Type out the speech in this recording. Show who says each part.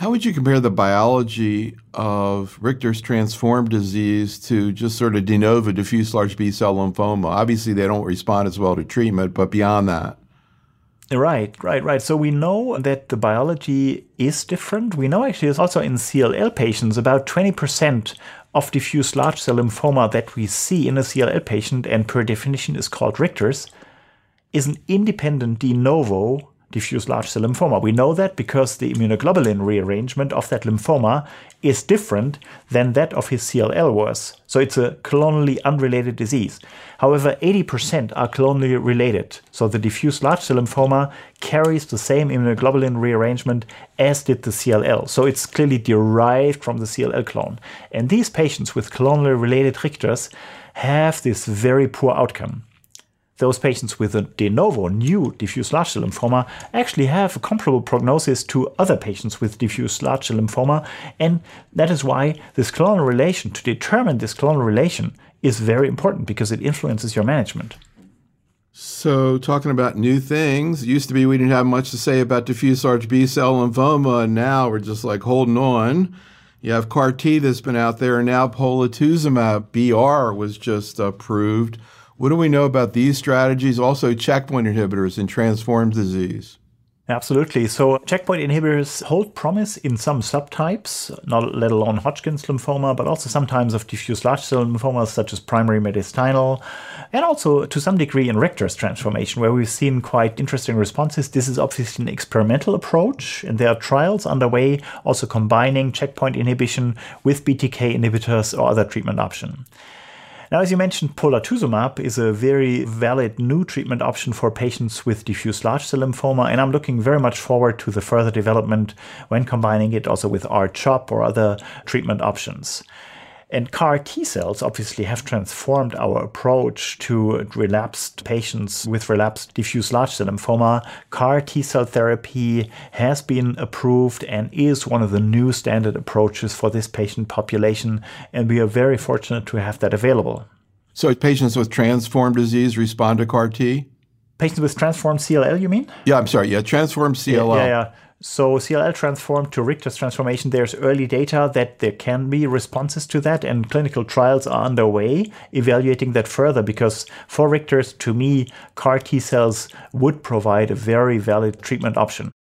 Speaker 1: How would you compare the biology of Richter's transformed disease to just sort of de novo diffuse large B-cell lymphoma? Obviously, they don't respond as well to treatment, but beyond that.
Speaker 2: Right. So we know that the biology is different. We know actually it's also in CLL patients, about 20% of diffuse large cell lymphoma that we see in a CLL patient, and per definition is called Richter's, is an independent de novo diffuse large cell lymphoma. We know that because the immunoglobulin rearrangement of that lymphoma is different than that of his CLL was. So it's a clonally unrelated disease. However, 80% are clonally related. So the diffuse large cell lymphoma carries the same immunoglobulin rearrangement as did the CLL. So it's clearly derived from the CLL clone. And these patients with clonally related Richter's have this very poor outcome. Those patients with a de novo new diffuse large cell lymphoma actually have a comparable prognosis to other patients with diffuse large cell lymphoma, and that is why this clonal relation, to determine this clonal relation, is very important because it influences your management.
Speaker 1: So talking about new things, it used to be we didn't have much to say about diffuse large B-cell lymphoma, and now we're just like holding on. You have CAR T that's been out there, and now polatuzumab BR was just approved. What do we know about these strategies? Also, checkpoint inhibitors in transformed disease.
Speaker 2: Absolutely. So checkpoint inhibitors hold promise in some subtypes, not let alone Hodgkin's lymphoma, but also sometimes of diffuse large cell lymphomas such as primary mediastinal, and also to some degree in Richter's transformation, where we've seen quite interesting responses. This is obviously an experimental approach, and there are trials underway also combining checkpoint inhibition with BTK inhibitors or other treatment option. Now, as you mentioned, polatuzumab is a very valid new treatment option for patients with diffuse large cell lymphoma, and I'm looking very much forward to the further development when combining it also with R-CHOP or other treatment options. And CAR T cells obviously have transformed our approach to relapsed patients with relapsed diffuse large cell lymphoma. CAR T cell therapy has been approved and is one of the new standard approaches for this patient population, and we are very fortunate to have that available.
Speaker 1: So patients with transformed disease respond to CAR T?
Speaker 2: Patients with transformed CLL, you mean?
Speaker 1: Yeah, I'm sorry. Yeah, transformed CLL.
Speaker 2: Yeah. So CLL transformed to Richter's transformation, there's early data that there can be responses to that, and clinical trials are underway evaluating that further, because for Richter's, to me, CAR T cells would provide a very valid treatment option.